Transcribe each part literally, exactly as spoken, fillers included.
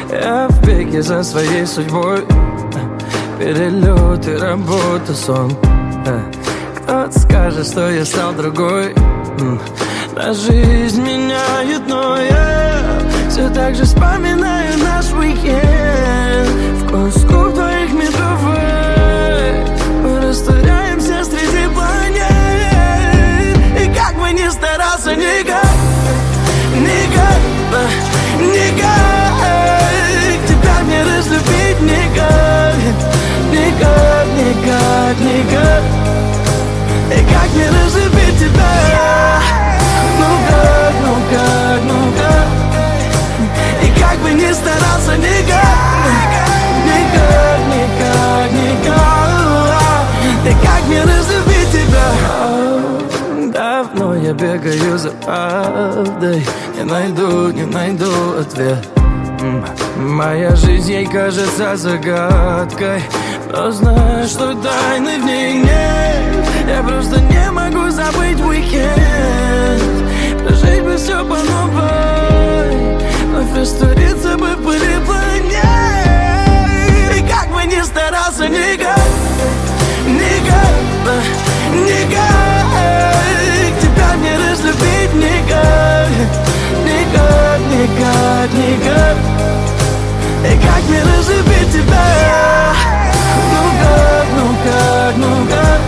Я в беге за своей судьбой. Перелеты, работа, сон. Кто-то скажет, что я стал другой. Но жизнь меняет, но я все так же вспоминаю наш уикенд. Вкус губ твоих метровых. Мы растворяемся среди планет. И как бы ни старался, никак, никак, никак тебя не разлюбить, никак, никак, никак, никак. И как не разлюбить тебя? Ну как, ну как, ну как? И как бы ни старался, никак, никак, никак, никак. И как не разлюбить тебя? Давно я бегаю за правдой. Не найду, не найду ответ. Моя жизнь ей кажется загадкой. Но знаю, что тайны в ней нет. Я просто не могу забыть уикенд. Прожить бы все по новой. Вновь раствориться бы в пыли планет. И как бы ни старался, никак, никак, никак тебя не разлюбить, никак, никак, никак, никак. И как не разлюбить тебя? Ну как, ну как, ну как?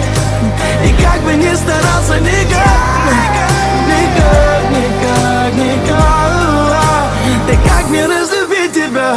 И как бы ни старался, никак, никак, никак, никак. И как не разлюбить тебя?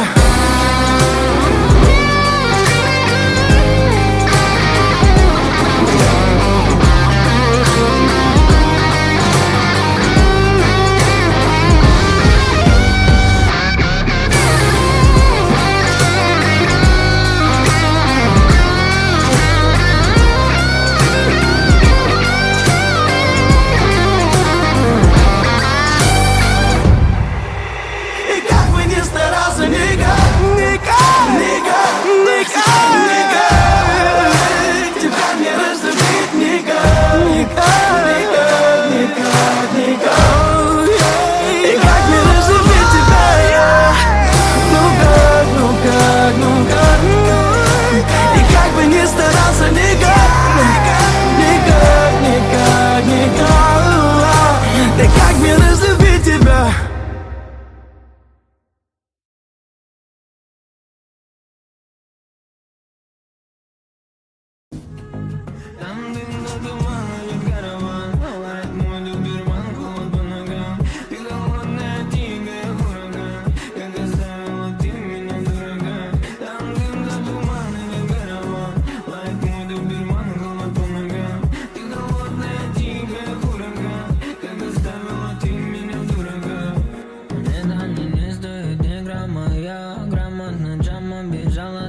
Грамотно джамом бежала